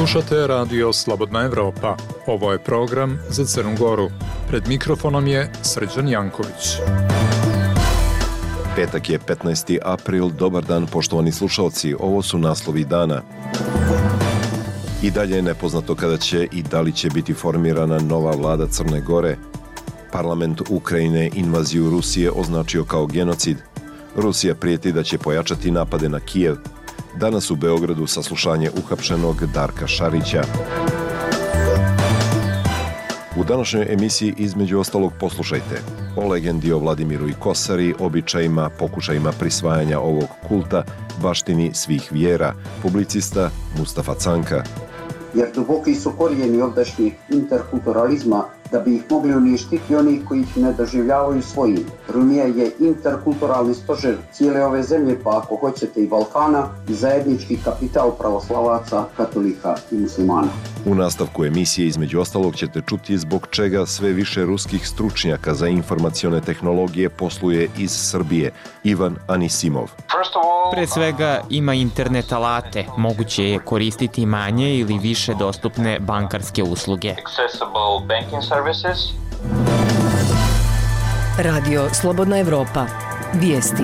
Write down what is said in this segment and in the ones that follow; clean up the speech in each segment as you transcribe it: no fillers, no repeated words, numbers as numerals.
Slušate radio Slobodna Evropa. Ovo je program za Crnu Goru. Pred mikrofonom je Srđan Janković. Petak je 15. april. Dobar dan, poštovani slušalci. Ovo su naslovi dana. I dalje je nepoznato kada će i da li će biti formirana nova vlada Crne Gore. Parlament Ukrajine invaziju Rusije označio kao genocid. Rusija prijeti da će pojačati napade na Kijev. Danas u Beogradu saslušanje uhapšenog Darka Šarića. U današnjoj emisiji između ostalog poslušajte o legendi o Vladimiru i Kosari, običajima, pokušajima prisvajanja ovog kulta, baštini svih vjera, publicista Mustafa Canka. Jer duboki su korijeni ovdašnjeg interkulturalizma, da bi ih mogli uništiti oni koji ih ne doživljavaju svojim. Rumija je interkulturalni stožer cijele ove zemlje, pa ako hoćete i Balkana, i zajednički kapital pravoslavaca, katolika i muslimana. U nastavku emisije između ostalog ćete čuti zbog čega sve više ruskih stručnjaka za informacione tehnologije posluje iz Srbije. Ivan Anisimov. Pre svega ima internet alate, moguće je koristiti manje ili više dostupne bankarske usluge. Radio Slobodna Evropa. Vijesti.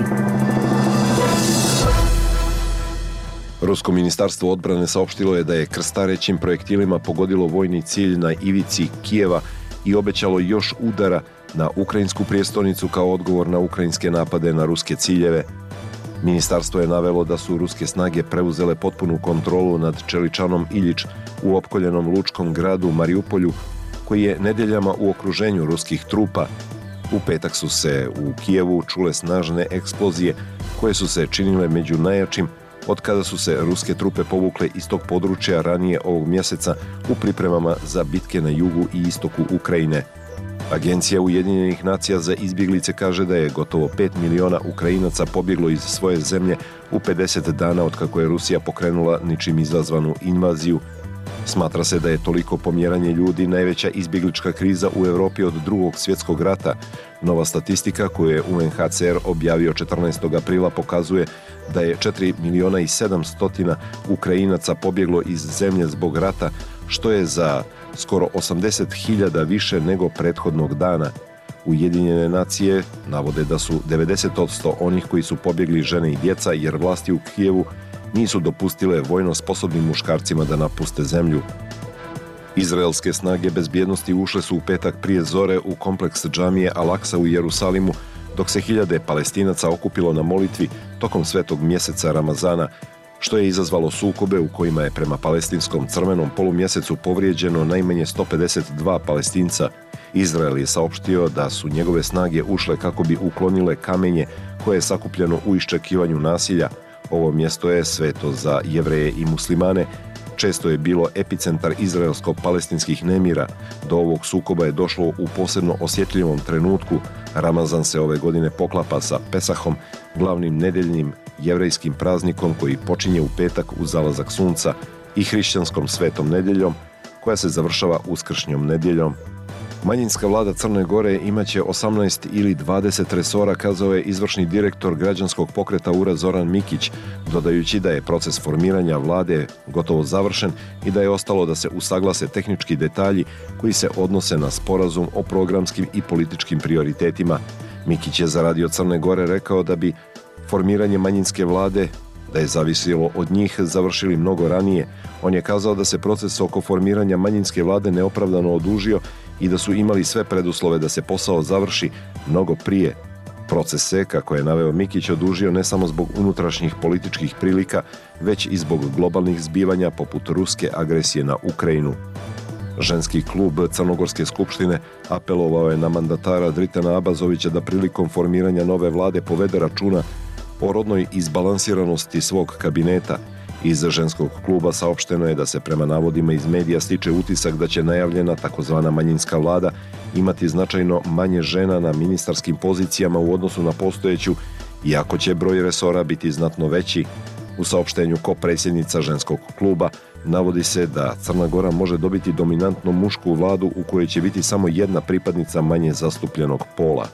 Rusko ministarstvo odbrane saopštilo je da je krstarećim projektilima pogodilo vojni cilj na ivici Kijeva i obećalo još udara na ukrajinsku prijestolnicu kao odgovor na ukrajinske napade na ruske ciljeve. Ministarstvo je navelo da su ruske snage preuzele potpunu kontrolu nad Čeličanom Iljič u opkoljenom lučkom gradu Mariupolju, koji je nedeljama u okruženju ruskih trupa. U petak su se u Kijevu čule snažne eksplozije koje su se činile među najjačim od kada su se ruske trupe povukle iz tog područja ranije ovog mjeseca u pripremama za bitke na jugu i istoku Ukrajine. Agencija Ujedinjenih nacija za izbjeglice kaže da je gotovo 5 miliona Ukrajinaca pobjeglo iz svoje zemlje u 50 dana od kako je Rusija pokrenula ničim izazvanu invaziju. Smatra se da je toliko pomjeranje ljudi najveća izbjeglička kriza u Europi od Drugog svjetskog rata. Nova statistika koju je UNHCR objavio 14. aprila pokazuje da je 4 miliona i 700 Ukrajinaca pobjeglo iz zemlje zbog rata, što je za skoro 80.000 više nego prethodnog dana. Ujedinjene nacije navode da su 90% onih koji su pobjegli žene i djeca jer vlasti u Kijevu nisu dopustile vojno sposobnim muškarcima da napuste zemlju. Izraelske snage bezbjednosti ušle su u petak prije zore u kompleks džamije Al-Aksa u Jerusalimu, dok se hiljade Palestinaca okupilo na molitvi tokom svetog mjeseca Ramazana, što je izazvalo sukobe u kojima je prema palestinskom crvenom polumjesecu povrijeđeno najmanje 152 Palestinca. Izrael je saopštio da su njegove snage ušle kako bi uklonile kamenje koje je sakupljeno u iščekivanju nasilja. Ovo mjesto je sveto za Jevreje i muslimane. Često je bilo epicentar izraelsko-palestinskih nemira. Do ovog sukoba je došlo u posebno osjetljivom trenutku. Ramazan se ove godine poklapa sa Pesahom, glavnim nedeljnim jevrejskim praznikom koji počinje u petak uz zalazak sunca, i hrišćanskom svetom nedjeljom koja se završava uskršnjom nedjeljom. Manjinska vlada Crne Gore imaće 18 ili 20 resora, kazao je izvršni direktor građanskog pokreta URA Zoran Mikić, dodajući da je proces formiranja vlade gotovo završen i da je ostalo da se usaglase tehnički detalji koji se odnose na sporazum o programskim i političkim prioritetima. Mikić je za Radio Crne Gore rekao da bi formiranje manjinske vlade, da je zavisilo od njih, završili mnogo ranije. On je kazao da se proces oko formiranja manjinske vlade neopravdano odužio i da su imali sve preduslove da se posao završi mnogo prije. Proces se, kako je naveo Mikić, odužio ne samo zbog unutrašnjih političkih prilika, već i zbog globalnih zbivanja poput ruske agresije na Ukrajinu. Ženski klub Crnogorske skupštine apelovao je na mandatara Dritana Abazovića da prilikom formiranja nove vlade povede računa o rodnoj izbalansiranosti svog kabineta. Iz ženskog kluba saopšteno je da se prema navodima iz medija stiče utisak da će najavljena takozvana manjinska vlada imati značajno manje žena na ministarskim pozicijama u odnosu na postojeću, iako će broj resora biti znatno veći. U saopštenju predsjednica ženskog kluba navodi se da Crna Gora može dobiti dominantno mušku vladu u kojoj će biti samo jedna pripadnica manje zastupljenog pola.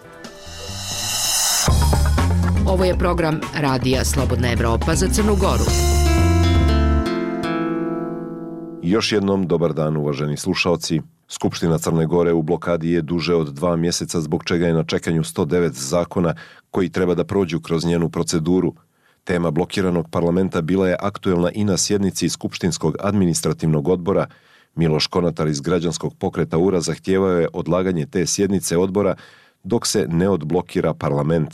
Ovo je program Radija Slobodna Evropa za Crnu Goru. Još jednom dobar dan, uvaženi slušaoci. Skupština Crne Gore u blokadi je duže od 2 mjeseca, zbog čega je na čekanju 109 zakona koji treba da prođu kroz njenu proceduru. Tema blokiranog parlamenta bila je aktuelna i na sjednici Skupštinskog administrativnog odbora. Miloš Konatar iz Građanskog pokreta URA zahtijevao je odlaganje te sjednice odbora dok se ne odblokira parlament.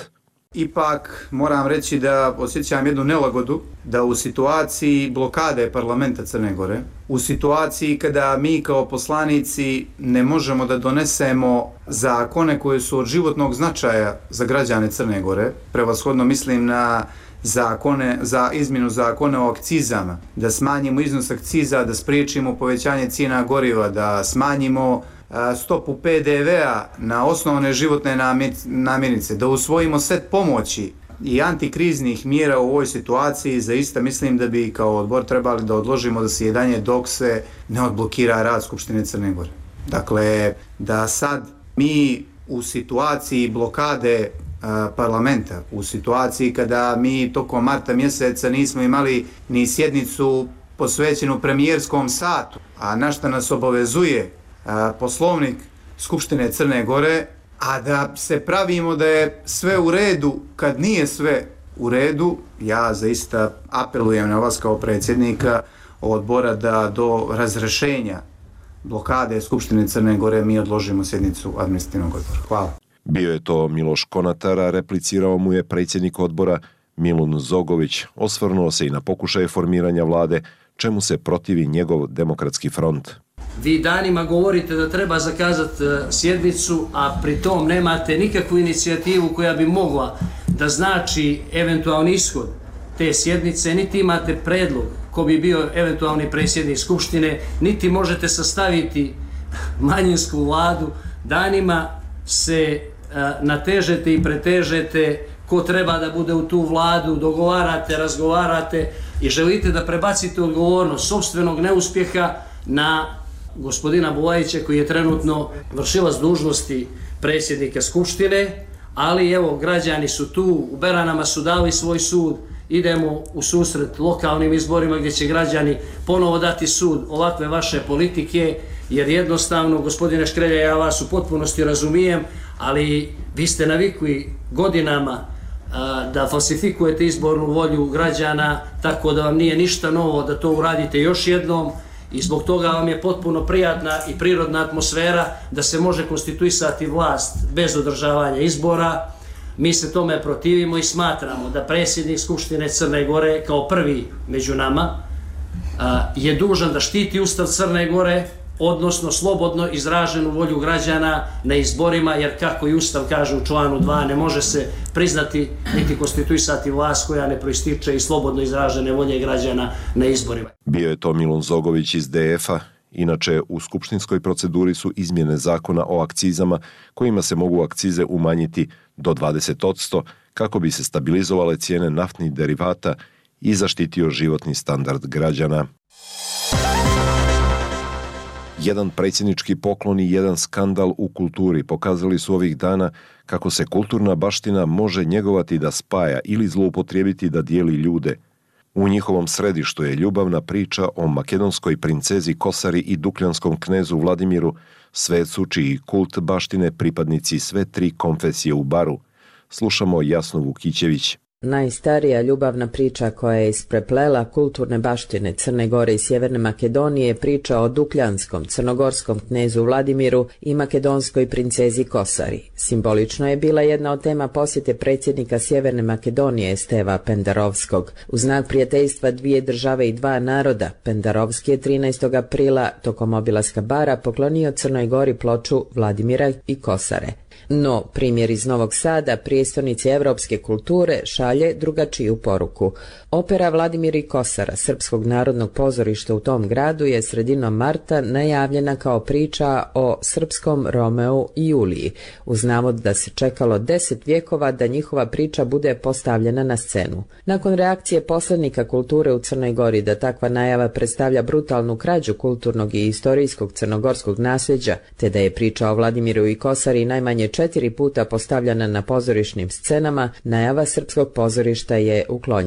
Ipak moram reći da osjećam jednu nelagodu da u situaciji blokade parlamenta Crne Gore, u situaciji kada mi kao poslanici ne možemo da donesemo zakone koje su od životnog značaja za građane Crne Gore, prevashodno mislim na zakone za izmjenu zakona o akcizama, da smanjimo iznos akciza, da spriječimo povećanje cijena goriva, da smanjimo stopu PDV-a na osnovne životne namirnice, da usvojimo set pomoći i antikriznih mjera u ovoj situaciji. Zaista mislim da bi kao odbor trebali da odložimo zasjedanje dok se ne odblokira rad Skupštine Crne Gore. Dakle, da sad mi u situaciji blokade parlamenta, u situaciji kada mi tokom marta mjeseca nismo imali ni sjednicu posvećenu premijerskom satu, a na što nas obavezuje Poslovnik Skupštine Crne Gore, a da se pravimo da je sve u redu kad nije sve u redu, ja zaista apelujem na vas kao predsjednika odbora da do razrešenja blokade Skupštine Crne Gore mi odložimo sjednicu administrativnog odbora. Hvala. Bio je to Miloš Konatar, a replicirao mu je predsjednik odbora Milun Zogović. Osvrnuo se i na pokušaje formiranja vlade, čemu se protivi njegov Demokratski front. Vi danima govorite da treba zakazati sjednicu, a pri tom nemate nikakvu inicijativu koja bi mogla da znači eventualni ishod te sjednice, niti imate predlog ko bi bio eventualni predsjednik Skupštine, niti možete sastaviti manjinsku vladu. Danima se natežete i pretežete ko treba da bude u tu vladu, dogovarate, razgovarate i želite da prebacite odgovornost sopstvenog neuspjeha na gospodina Bulajića koji je trenutno vršilac dužnosti predsjednika Skupštine, ali evo, građani su tu, u Beranama su dali svoj sud, idemo u susret lokalnim izborima gdje će građani ponovo dati sud ovakve vaše politike, jer jednostavno, gospodine Škrelja, ja vas u potpunosti razumijem, ali vi ste navikli godinama da falsifikujete izbornu volju građana, tako da vam nije ništa novo da to uradite još jednom i zbog toga vam je potpuno prijatna i prirodna atmosfera da se može konstituisati vlast bez održavanja izbora. Mi se tome protivimo i smatramo da predsjednik Skupštine Crne Gore kao prvi među nama je dužan da štiti Ustav Crne Gore, odnosno slobodno izraženu volju građana na izborima, jer kako i Ustav kaže u članu 2, ne može se priznati niti konstituisati vlast koja ne proističe iz slobodno izražene volje građana na izborima. Bio je to Milun Zogović iz DF-a. Inače, u skupštinskoj proceduri su izmjene zakona o akcizama kojima se mogu akcize umanjiti do 20% kako bi se stabilizovale cijene naftnih derivata i zaštitio životni standard građana. Jedan predsjednički poklon i jedan skandal u kulturi pokazali su ovih dana kako se kulturna baština može njegovati da spaja ili zloupotrijebiti da dijeli ljude. U njihovom središtu je ljubavna priča o makedonskoj princezi Kosari i dukljanskom knezu Vladimiru, svecu čiji kult baštine pripadnici sve 3 konfesije u Baru. Slušamo Jasnu Vukićević. Najstarija ljubavna priča koja je ispreplela kulturne baštine Crne Gore i Sjeverne Makedonije je priča o dukljanskom crnogorskom knezu Vladimiru i makedonskoj princezi Kosari. Simbolično je bila jedna od tema posjete predsjednika Sjeverne Makedonije Steva Pendarovskog. U znak prijateljstva 2 države i 2 naroda, Pendarovski je 13. aprila tokom obilaska Bara poklonio Crnoj Gori ploču Vladimira i Kosare. No, primjer iz Novog Sada, prijestolnice evropske kulture, šalje drugačiju poruku. Opera Vladimir i Kosara Srpskog narodnog pozorišta u tom gradu je sredinom marta najavljena kao priča o srpskom Romeu i Juliji, uz navod da se čekalo 10 vjekova da njihova priča bude postavljena na scenu. Nakon reakcije poslanika kulture u Crnoj Gori da takva najava predstavlja brutalnu krađu kulturnog i istorijskog crnogorskog nasljeđa, te da je priča o Vladimiru i Kosari najmanje 4 puta postavljena na pozorišnim scenama, najava Srpskog pozorišta je uklonjena.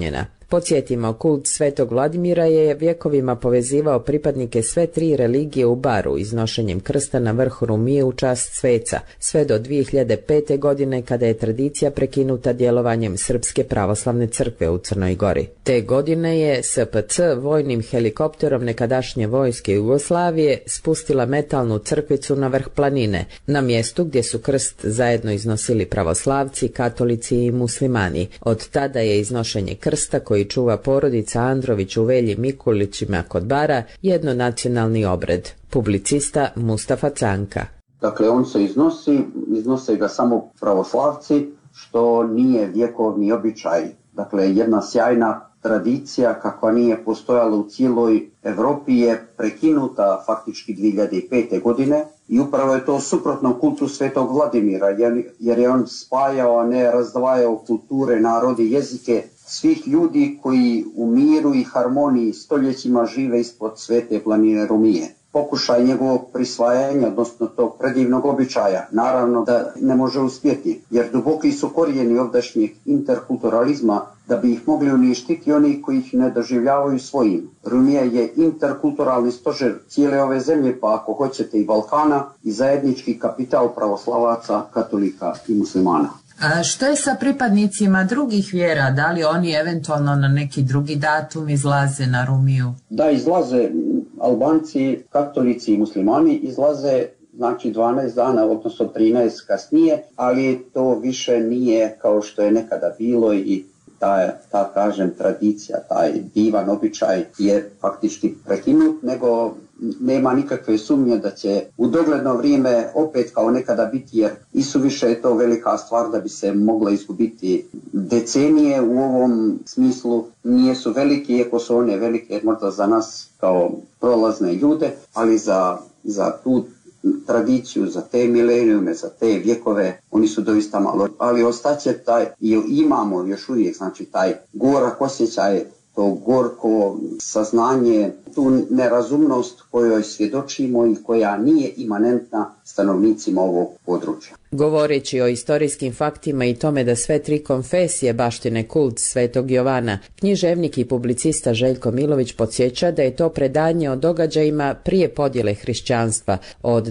Podsjetimo, kult Svetog Vladimira je vjekovima povezivao pripadnike sve tri religije u Baru iznošenjem krsta na vrh Rumije u čast sveca, sve do 2005. godine kada je tradicija prekinuta djelovanjem Srpske pravoslavne crkve u Crnoj Gori. Te godine je SPC vojnim helikopterom nekadašnje vojske Jugoslavije spustila metalnu crkvicu na vrh planine, na mjestu gdje su krst zajedno iznosili pravoslavci, katolici i muslimani. Od tada je iznošenje krsta koji čuva porodica Andrović u Velji Mikulićima kod Bara jednonacionalni obred. Publicista Mustafa Canka. Dakle, on se iznose ga samo pravoslavci, što nije vjekovni običaj. Dakle, jedna sjajna tradicija kakva nije postojala u cijeloj Europi je prekinuta faktički 2005. godine i upravo je to suprotno kultu Svetog Vladimira, jer je on spajao, a ne razdvajao kulture, narode, jezike svih ljudi koji u miru i harmoniji stoljećima žive ispod svete planine Rumije. Pokušaj njegovog prisvajanja, odnosno tog predivnog običaja, naravno da ne može uspjeti, jer duboki su korijeni ovdašnjeg interkulturalizma da bi ih mogli uništiti oni koji ih ne doživljavaju svojim. Rumija je interkulturalni stožer cijele ove zemlje, pa ako hoćete i Balkana, i zajednički kapital pravoslavaca, katolika i muslimana. A što je sa pripadnicima drugih vjera? Da li oni eventualno na neki drugi datum izlaze na Rumiju? Da, izlaze. Albanci, katolici i muslimani izlaze, znači 12 dana, odnosno 13 kasnije, ali to više nije kao što je nekada bilo i ta kažem, tradicija, taj divan običaj je faktički prekinut, nego nema nikakve sumnje da će u dogledno vrijeme opet kao nekada biti, jer isuviše je to velika stvar da bi se mogla izgubiti. Decenije u ovom smislu nije su velike, iako su one velike možda za nas kao prolazne ljude, ali za tu tradiciju, za te milenijume, za te vjekove, oni su doista malo. Ali ostaće taj, i imamo još uvijek, znači taj gorak osjećaj, to gorko saznanje, tu nerazumnost kojoj svjedočimo i koja nije imanentna stanovnicima ovog područja. Govoreći o istorijskim faktima i tome da sve tri konfesije baštine kult Svetog Jovana, književnik i publicista Željko Milović podsjeća da je to predanje o događajima prije podjele hrišćanstva od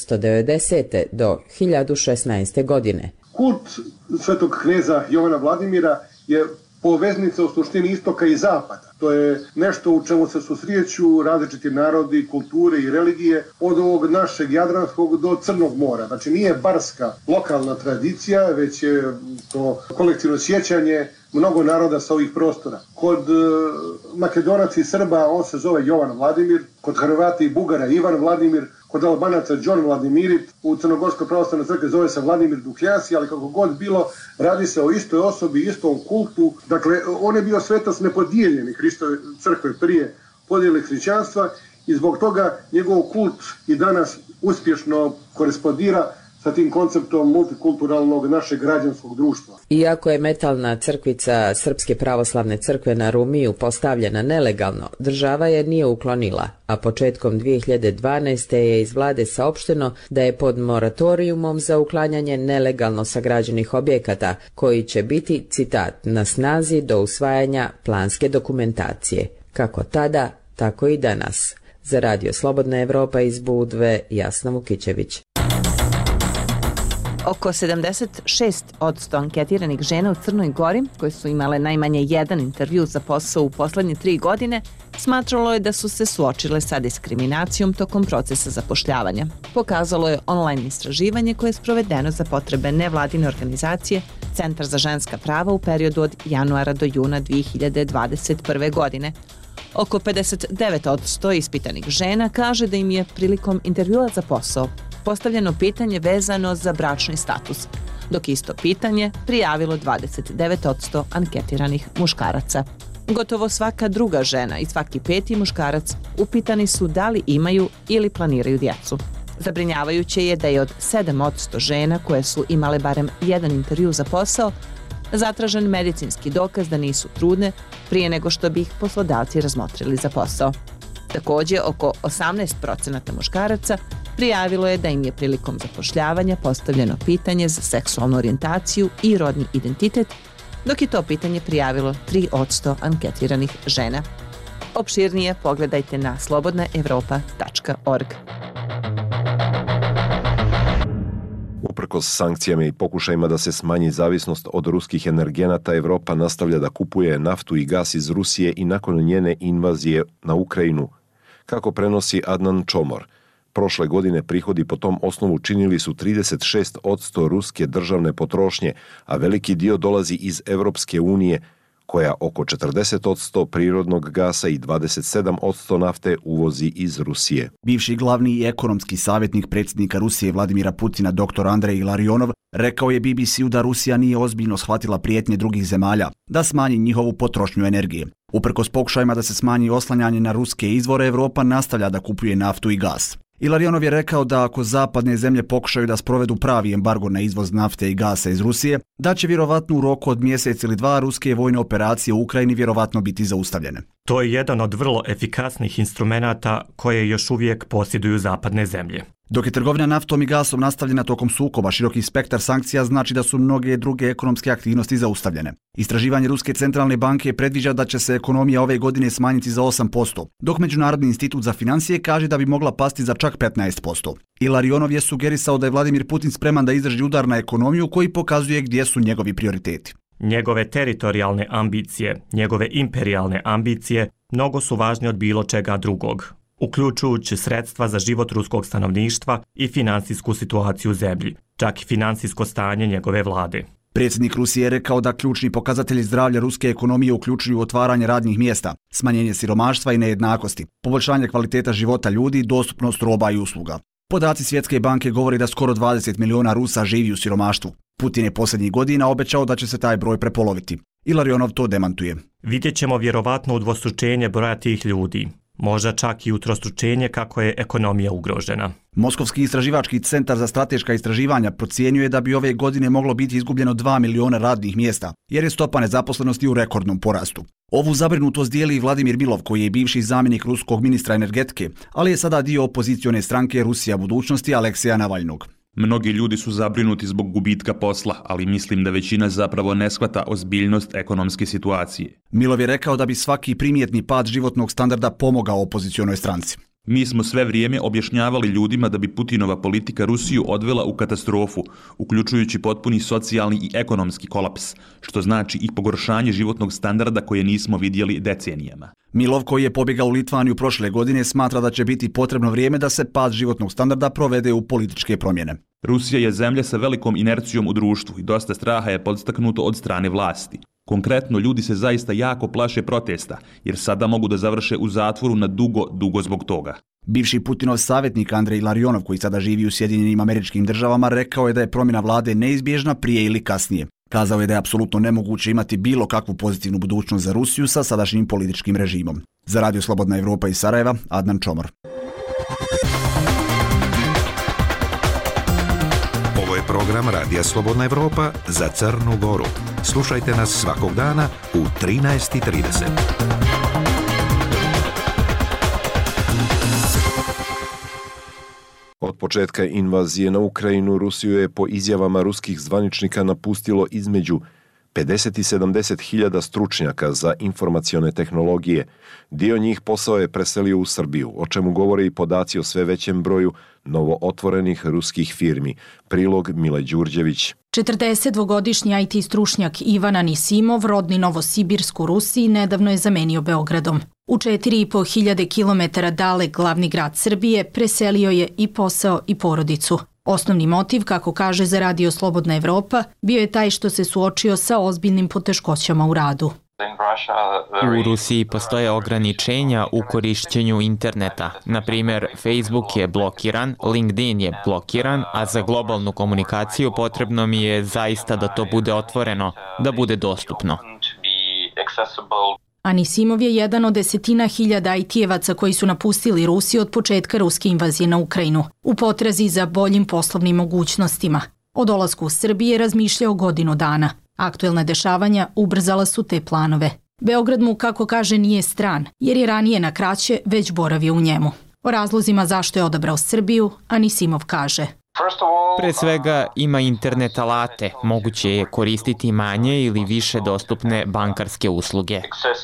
990. do 1016. godine. Kult Svetog kneza Jovana Vladimira je poveznica u suštini istoka i zapada. To je nešto u čemu se susreću različiti narodi, kulture i religije od ovog našeg Jadranskog do Crnog mora. Znači nije barska lokalna tradicija, već je to kolektivno sjećanje mnogo naroda sa ovih prostora. Kod Makedonaca i Srba on se zove Jovan Vladimir, kod Hrvata i Bugara Ivan Vladimir, kod Albanaca Đon Vladimirit, u Crnogorskoj pravoslavnoj crkvi zove se Vladimir Dukljasi, ali kako god bilo, radi se o istoj osobi, istom kultu. Dakle, on je bio svetac nepodijeljeni Hristove crkve prije podjele hrišćanstva i zbog toga njegov kult i danas uspješno korespondira sa tim konceptom multikulturalnog našeg građanskog društva. Iako je metalna crkvica Srpske pravoslavne crkve na Rumiju postavljena nelegalno, država je nije uklonila, a početkom 2012. je iz vlade saopšteno da je pod moratorijumom za uklanjanje nelegalno sagrađenih objekata, koji će biti, citat, na snazi do usvajanja planske dokumentacije. Kako tada, tako i danas. Za Radio Slobodna Evropa iz Budve, Jasna Vukićević. Oko 76% anketiranih žena u Crnoj Gori, koje su imale najmanje jedan intervju za posao u poslednje 3 godine, smatralo je da su se suočile sa diskriminacijom tokom procesa zapošljavanja. Pokazalo je online istraživanje koje je sprovedeno za potrebe nevladine organizacije Centar za ženska prava u periodu od januara do juna 2021. godine. Oko 59% ispitanih žena kaže da im je prilikom intervjua za posao postavljeno pitanje vezano za bračni status, dok isto pitanje prijavilo 29% anketiranih muškaraca. Gotovo svaka druga žena i svaki peti muškarac upitani su da li imaju ili planiraju djecu. Zabrinjavajuće je da je od 7% žena koje su imale barem jedan intervju za posao zatražen medicinski dokaz da nisu trudne prije nego što bi ih poslodavci razmotrili za posao. Također, oko 18% muškaraca prijavilo je da im je prilikom zapošljavanja postavljeno pitanje za seksualnu orijentaciju i rodni identitet, dok je to pitanje prijavilo 3% anketiranih žena. Opširnije pogledajte na slobodnaevropa.org. Uprkos sankcijama i pokušajima da se smanji zavisnost od ruskih energenata, Evropa nastavlja da kupuje naftu i gas iz Rusije i nakon njene invazije na Ukrajinu. Kako prenosi Adnan Čomor, prošle godine prihodi po tom osnovu činili su 36% ruske državne potrošnje, a veliki dio dolazi iz Evropske unije, koja oko 40% prirodnog gasa i 27% nafte uvozi iz Rusije. Bivši glavni i ekonomski savjetnik predsjednika Rusije Vladimira Putina, dr. Andrej Ilarionov, rekao je BBC-u da Rusija nije ozbiljno shvatila prijetnje drugih zemalja, da smanji njihovu potrošnju energije. Uprkos pokušajima da se smanji oslanjanje na ruske izvore, Evropa nastavlja da kupuje naftu i gas. Ilarionov je rekao da ako zapadne zemlje pokušaju da sprovedu pravi embargo na izvoz nafte i gasa iz Rusije, da će vjerovatno u roku od mjesec ili dva ruske vojne operacije u Ukrajini vjerovatno biti zaustavljene. To je jedan od vrlo efikasnih instrumenata koje još uvijek posjeduju zapadne zemlje. Dok je trgovina naftom i gasom nastavljena tokom sukoba, široki spektar sankcija znači da su mnoge druge ekonomske aktivnosti zaustavljene. Istraživanje Ruske centralne banke predviđa da će se ekonomija ove godine smanjiti za 8%, dok Međunarodni institut za financije kaže da bi mogla pasti za čak 15%. Ilarionov je sugerisao da je Vladimir Putin spreman da izdrži udar na ekonomiju koji pokazuje gdje su njegovi prioriteti. Njegove teritorijalne ambicije, njegove imperijalne ambicije mnogo su važnije od bilo čega drugog, uključujući sredstva za život ruskog stanovništva i finansijsku situaciju u zemlji, čak i finansijsko stanje njegove vlade. Predsjednik Rusije je rekao da ključni pokazatelji zdravlja ruske ekonomije uključuju otvaranje radnih mjesta, smanjenje siromaštva i nejednakosti, poboljšanje kvaliteta života ljudi i dostupnost roba i usluga. Podaci Svjetske banke govori da skoro 20 milijuna Rusa živi u siromaštvu. Putin je posljednjih godina obećao da će se taj broj prepoloviti. Ilarionov to demantuje. Vidjet ćemo vjerovatno udvostručenje broja tih ljudi. Možda čak i utrostručenje kako je ekonomija ugrožena. Moskovski istraživački centar za strateška istraživanja procjenjuje da bi ove godine moglo biti izgubljeno 2 miliona radnih mjesta, jer je stopa nezaposlenosti u rekordnom porastu. Ovu zabrinutost dijeli i Vladimir Milov, koji je bivši zamjenik ruskog ministra energetike, ali je sada dio opozicione stranke Rusija budućnosti Alekseja Navalnog. Mnogi ljudi su zabrinuti zbog gubitka posla, ali mislim da većina zapravo ne shvata ozbiljnost ekonomske situacije. Milov je rekao da bi svaki primjetni pad životnog standarda pomogao opozicionoj stranci. Mi smo sve vrijeme objašnjavali ljudima da bi Putinova politika Rusiju odvela u katastrofu, uključujući potpuni socijalni i ekonomski kolaps, što znači i pogoršanje životnog standarda koje nismo vidjeli decenijama. Milov, koji je pobjegao u Litvaniju prošle godine, smatra da će biti potrebno vrijeme da se pad životnog standarda provede u političke promjene. Rusija je zemlja sa velikom inercijom u društvu i dosta straha je podstaknuto od strane vlasti. Konkretno, ljudi se zaista jako plaše protesta, jer sada mogu da završe u zatvoru na dugo zbog toga. Bivši Putinov savjetnik Andrej Ilarionov, koji sada živi u Sjedinjenim Američkim Državama, rekao je da je promjena vlade neizbježna prije ili kasnije. Kazao je da je apsolutno nemoguće imati bilo kakvu pozitivnu budućnost za Rusiju sa sadašnjim političkim režimom. Za Radio Slobodna Evropa iz Sarajeva, Adnan Čomor. Ovo je program Radija Slobodna Evropa za Crnu Goru. Slušajte nas svakog dana u 13:30. Od početka invazije na Ukrajinu, Rusiju je po izjavama ruskih zvaničnika napustilo između 50 i 70 hiljada stručnjaka za informacione tehnologije. Dio njih posao je preselio u Srbiju, o čemu govore i podaci o sve većem broju novo otvorenih ruskih firmi. Prilog Mile Đurđević. 42-godišnji IT stručnjak Ivan Anisimov, rodni Novosibirsk u Rusiji, nedavno je zamenio Beogradom. U 4.500 km dalek glavni grad Srbije preselio je i posao i porodicu. Osnovni motiv, kako kaže za Radio Slobodna Evropa, bio je taj što se suočio sa ozbiljnim poteškoćama u radu. U Rusiji postoje ograničenja u korišćenju interneta. Na primjer, Facebook je blokiran, LinkedIn je blokiran, a za globalnu komunikaciju potrebno mi je zaista da to bude otvoreno, da bude dostupno. Anisimov je jedan od desetina hiljada IT-evaca koji su napustili Rusiju od početka ruske invazije na Ukrajinu, u potrazi za boljim poslovnim mogućnostima. O dolasku u Srbije razmišljao godinu dana. Aktuelna dešavanja ubrzala su te planove. Beograd mu, kako kaže, nije stran, jer je ranije na kraće već boravio u njemu. O razlozima zašto je odabrao Srbiju, Anisimov kaže. Pre svega ima internet alate, moguće je koristiti manje ili više dostupne bankarske usluge.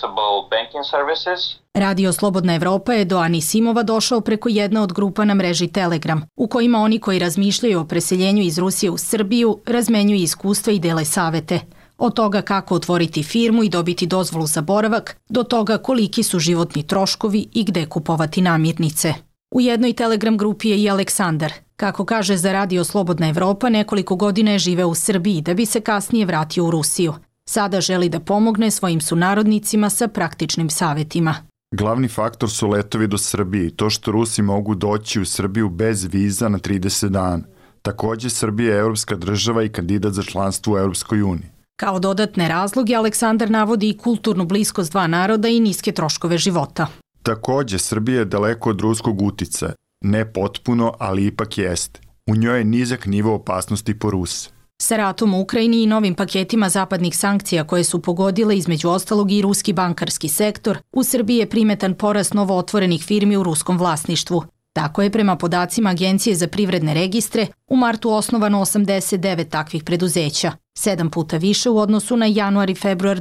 Radio Slobodna Evropa je do Anisimova došao preko jedne od grupa na mreži Telegram, u kojima oni koji razmišljaju o preseljenju iz Rusije u Srbiju razmenjuju iskustva i dele savete. Od toga kako otvoriti firmu i dobiti dozvolu za boravak, do toga koliki su životni troškovi i gde kupovati namirnice. U jednoj Telegram grupi je i Aleksandar. Kako kaže za Radio Slobodna Evropa, nekoliko godina je živeo u Srbiji da bi se kasnije vratio u Rusiju. Sada želi da pomogne svojim sunarodnicima sa praktičnim savetima. Glavni faktor su letovi do Srbije i to što Rusi mogu doći u Srbiju bez viza na 30 dana. Takođe, Srbija je evropska država i kandidat za članstvo u Evropskoj uniji. Kao dodatne razloge, Aleksandar navodi i kulturnu bliskost dva naroda i niske troškove života. Takođe, Srbija je daleko od ruskog uticaja. Ne potpuno, ali ipak jeste. U njoj je nizak nivo opasnosti po Ruse. Sa ratom u Ukrajini i novim paketima zapadnih sankcija koje su pogodile između ostalog i ruski bankarski sektor, u Srbiji je primetan porast novo otvorenih firmi u ruskom vlasništvu. Tako je prema podacima Agencije za privredne registre u martu osnovano 89 takvih preduzeća, 7 puta više u odnosu na januar i februar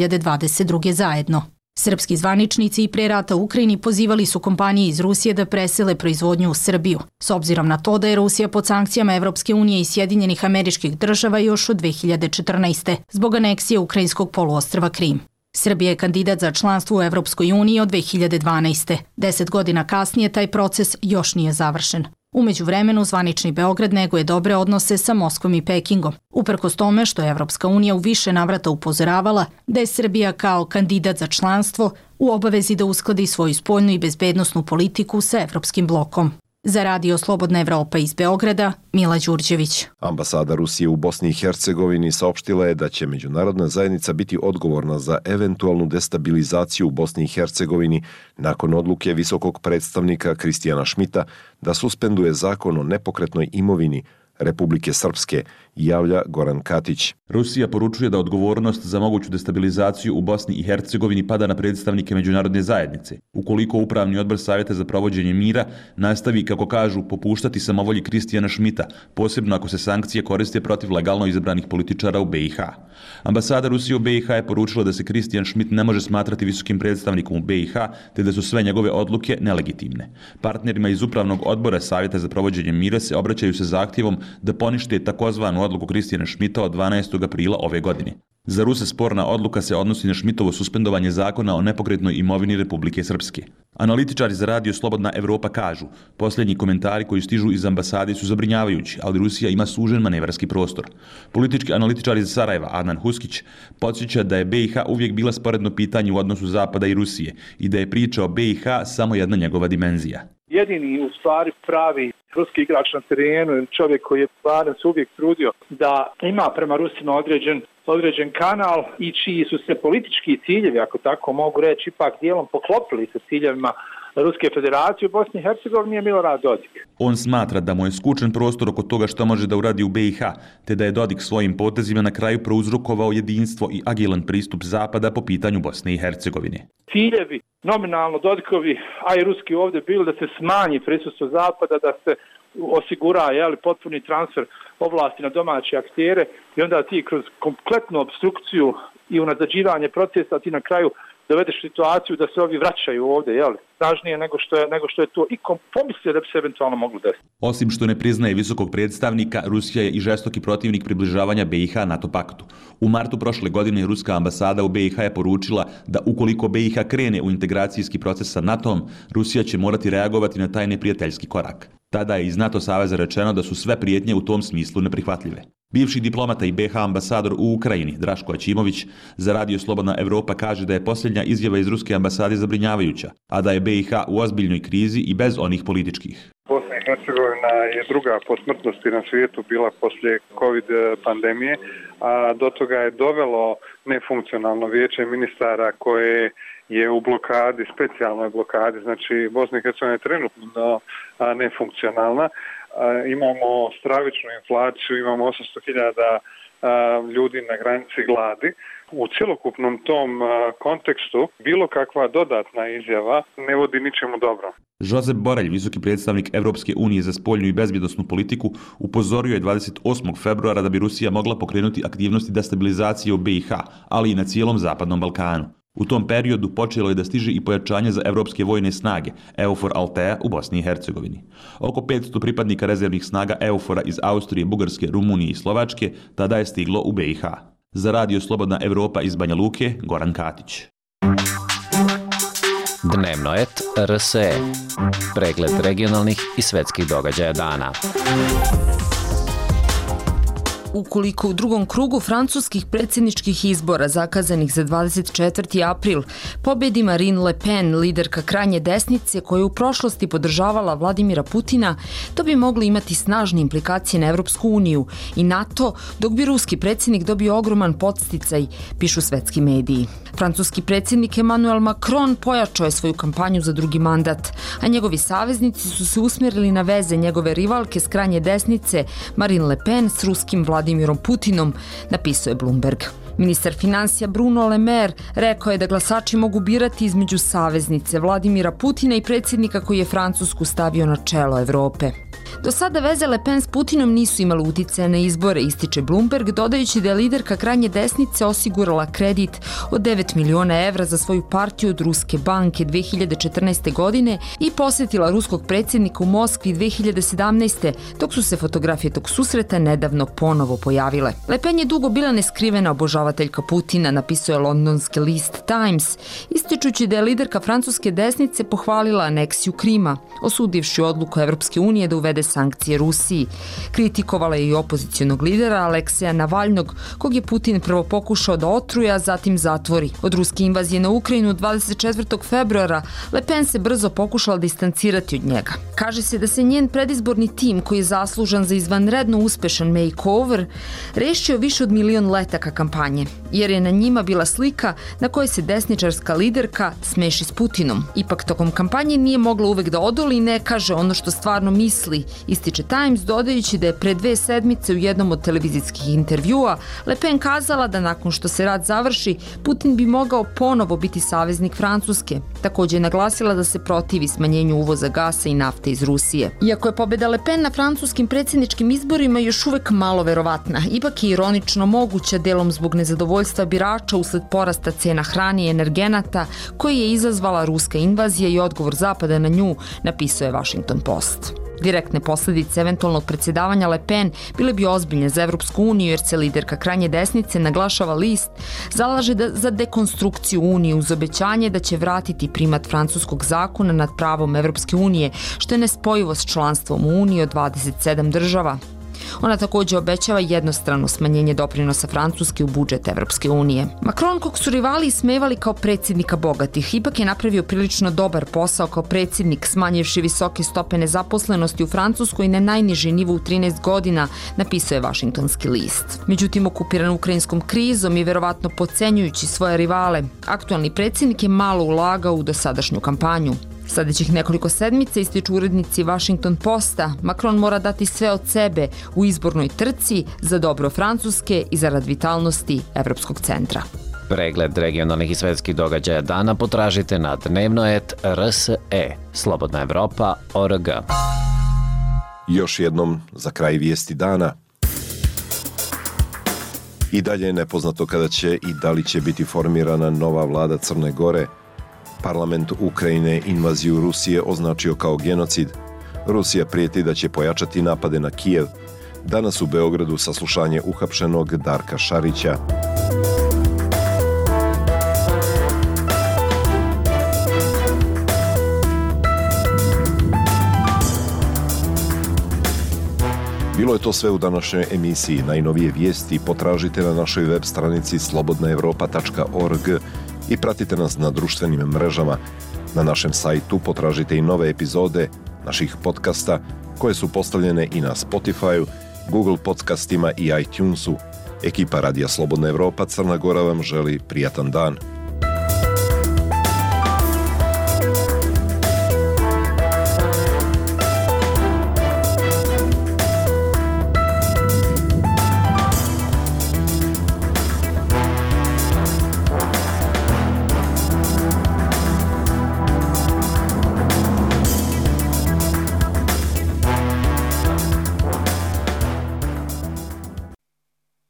2022. zajedno. Srpski zvaničnici i pre rata u Ukrajini pozivali su kompanije iz Rusije da presele proizvodnju u Srbiju, s obzirom na to da je Rusija pod sankcijama Evropske unije i Sjedinjenih Američkih Država još od 2014. zbog aneksije ukrajinskog poluostrva Krim. Srbija je kandidat za članstvo u Evropskoj uniji od 2012. 10 godina kasnije taj proces još nije završen. Umeđu vremenu, zvanični Beograd neguje dobre odnose sa Moskvom i Pekingom, uprkos tome što je Evropska unija u više navrata upozoravala da je Srbija kao kandidat za članstvo u obavezi da uskladi svoju spoljnu i bezbednosnu politiku sa Evropskim blokom. Za Radio Slobodna Evropa iz Beograda, Mila Đurđević. Ambasada Rusije u Bosni i Hercegovini saopštila je da će međunarodna zajednica biti odgovorna za eventualnu destabilizaciju u Bosni i Hercegovini nakon odluke visokog predstavnika Kristijana Šmita da suspenduje zakon o nepokretnoj imovini Republike Srpske, javlja Goran Katić. Rusija poručuje da odgovornost za moguću destabilizaciju u Bosni i Hercegovini pada na predstavnike međunarodne zajednice. Ukoliko Upravni odbor Savjeta za provođenje mira nastavi, kako kažu, popuštati samovolji Kristijana Šmita, posebno ako se sankcije koriste protiv legalno izabranih političara u BiH. Ambasada Rusije u BiH je poručila da se Kristijan Šmit ne može smatrati visokim predstavnikom u BiH, te da su sve njegove odluke nelegitimne. Partnerima iz Upravnog odbora Savjeta za provođenje mira se obraćaju sa zahtjevom da ponište takozvanu odluku Kristijana Šmita od 12. aprila ove godine. Za Ruse sporna odluka se odnosi na Šmitovo suspendovanje zakona o nepokretnoj imovini Republike Srpske. Analitičari za Radio Slobodna Evropa kažu, posljednji komentari koji stižu iz ambasade su zabrinjavajući, ali Rusija ima sužen manevarski prostor. Politički analitičar iz Sarajeva, Adnan Huskić, podsjeća da je BiH uvijek bila sporedno pitanje u odnosu Zapada i Rusije i da je priča o BiH samo jedna njegova dimenzija. Jedini u stvari pravi ruski igrač na terenu, čovjek koji je barem se uvijek trudio da ima prema Rusima određen kanal i čiji su se politički ciljevi, ako tako mogu reći, ipak dijelom poklopili sa ciljevima Ruske federacije u Bosni i Hercegovini je Milorad Dodik. On smatra da mu je skučen prostor oko toga što može da uradi u BiH, te da je Dodik svojim potezima na kraju prouzrokovao jedinstvo i agilan pristup Zapada po pitanju Bosne i Hercegovine. Ciljevi nominalno Dodikovi, a i ruski ovdje bili da se smanji prisustvo Zapada, da se osigura potpuni transfer ovlasti na domaće aktere i onda ti kroz kompletnu obstrukciju i unazađivanje procesa ti na kraju dovedeš situaciju da se ovi vraćaju ovdje, snažnije nego što je to i pomislio da bi se eventualno moglo desiti. Osim što ne priznaje visokog predstavnika, Rusija je i žestoki protivnik približavanja BiH NATO paktu. U martu prošle godine ruska ambasada u BiH je poručila da ukoliko BiH krene u integracijski proces sa NATO-om, Rusija će morati reagovati na taj neprijateljski korak. Tada je iz NATO saveza rečeno da su sve prijetnje u tom smislu neprihvatljive. Bivši diplomata i BiH ambasador u Ukrajini, Draško Aćimović, za Radio Slobodna Evropa kaže da je posljednja izjava iz ruske ambasade zabrinjavajuća, a da je BiH u ozbiljnoj krizi i bez onih političkih. Bosna i Hercegovina je druga po smrtnosti na svijetu bila poslije COVID pandemije, a do toga je dovelo nefunkcionalno vijeće ministara koje je u blokadi, specijalnoj blokadi, znači Bosna i Hercegovina je trenutno nefunkcionalna, imamo stravičnu inflaciju, imamo 800.000 ljudi na granici gladi. U cjelokupnom tom kontekstu bilo kakva dodatna izjava ne vodi ničemu dobro. Josep Borrell, visoki predstavnik Evropske unije za spoljnu i bezbjednosnu politiku, upozorio je 28. februara da bi Rusija mogla pokrenuti aktivnosti destabilizacije u BiH, ali i na cijelom Zapadnom Balkanu. U tom periodu počelo je da stiže i pojačanje za evropske vojne snage EUFOR Altea u Bosni i Hercegovini. Oko 500 pripadnika rezervnih snaga EUFOR-a iz Austrije, Bugarske, Rumunije i Slovačke tada je stiglo u BiH. Za Radio Slobodna Evropa iz Banja Luke, Goran Katić. Dnevnoet RSE. Pregled regionalnih i svetskih događaja dana. Ukoliko u drugom krugu francuskih predsjedničkih izbora zakazanih za 24. april pobedi Marine Le Pen, liderka krajnje desnice koja je u prošlosti podržavala Vladimira Putina, to bi moglo imati snažne implikacije na Evropsku uniju i NATO, dok bi ruski predsjednik dobio ogroman podsticaj, pišu svetski mediji. Francuski predsjednik Emmanuel Macron pojačao je svoju kampanju za drugi mandat, a njegovi saveznici su se usmjerili na veze njegove rivalke s krajnje desnice Marine Le Pen s ruskim Vladimirom Putinom, napisao je Bloomberg. Ministar financija Bruno Le Maire rekao je da glasači mogu birati između saveznice Vladimira Putina i predsjednika koji je Francusku stavio na čelo Evrope. Do sada veze Le Pen s Putinom nisu imali uticaja na izbore, ističe Bloomberg, dodajući da je liderka krajnje desnice osigurala kredit od 9 miliona evra za svoju partiju od Ruske banke 2014. godine i posjetila ruskog predsjednika u Moskvi 2017. dok su se fotografije tog susreta nedavno ponovo pojavile. Le Pen je dugo bila neskrivena obožavateljka Putina, napisao je londonski list Times, ističući da je liderka francuske desnice pohvalila aneksiju Krima, osudivši odluku Evropske unije da uvede sankcije Rusiji. Kritikovala je i opozicionog lidera Alekseja Navalnog, kog je Putin prvo pokušao da otruje, a zatim zatvori. Od ruske invazije na Ukrajinu 24. februara Le Pen se brzo pokušala distancirati od njega. Kaže se da se njen predizborni tim, koji je zaslužan za izvanredno uspešan makeover, rešio više od 1 milion letaka kampanje, jer je na njima bila slika na kojoj se desničarska liderka smeši s Putinom. Ipak tokom kampanje nije mogla uvek da odoli i ne kaže ono što stvarno misli, ističe Times, dodajući da je pre 2 sedmice u jednom od televizijskih intervjua Le Pen kazala da nakon što se rat završi, Putin bi mogao ponovo biti saveznik Francuske. Također je naglasila da se protivi smanjenju uvoza gasa i nafte iz Rusije. Iako je pobjeda Le Pen na francuskim predsjedničkim izborima još uvek malo verovatna, ipak je ironično moguća delom zbog nezadovoljstva birača usled porasta cena hrane i energenata koji je izazvala ruska invazija i odgovor Zapada na nju, napisao je Washington Post. Direktne posljedice eventualnog predsjedavanja Le Pen bile bi ozbiljne za Evropsku uniju jer se liderka krajnje desnice, naglašava list, zalaže za dekonstrukciju unije uz obećanje da će vratiti primat francuskog zakona nad pravom Evropske unije, što je nespojivo s članstvom u uniji od 27 država. Ona također obećava jednostrano smanjenje doprinosa Francuske u budžet Evropske unije. Macron, kog su rivali ismevali kao predsjednika bogatih, ipak je napravio prilično dobar posao kao predsjednik, smanjivši visoke stope nezaposlenosti u Francuskoj na najniži nivo u 13 godina, napisao je Washingtonski list. Međutim, okupiran ukrajinskom krizom i verovatno podcenjujući svoje rivale, aktualni predsjednik je malo ulagao u dosadašnju kampanju. Sljedećih nekoliko sedmica, ističu urednici Washington Posta, Macron mora dati sve od sebe u izbornoj trci za dobro Francuske i zarad vitalnosti Evropskog centra. Pregled regionalnih i svetskih događaja dana potražite na dnevnoet RSE, Slobodna Evropa.org. Još jednom za kraj vijesti dana. I dalje je nepoznato kada će i da li će biti formirana nova vlada Crne Gore. Parlament Ukrajine invaziju Rusije označio kao genocid. Rusija prijeti da će pojačati napade na Kijev. Danas u Beogradu saslušanje uhapšenog Darka Šarića. Bilo je to sve u današnjoj emisiji. Najnovije vijesti potražite na našoj web stranici slobodnaevropa.org i pratite nas na društvenim mrežama. Na našem sajtu potražite i nove epizode naših podcasta koje su postavljene i na Spotify, Google podcastima i iTunesu. Ekipa Radija Slobodna Evropa Crna Gora vam želi prijatan dan.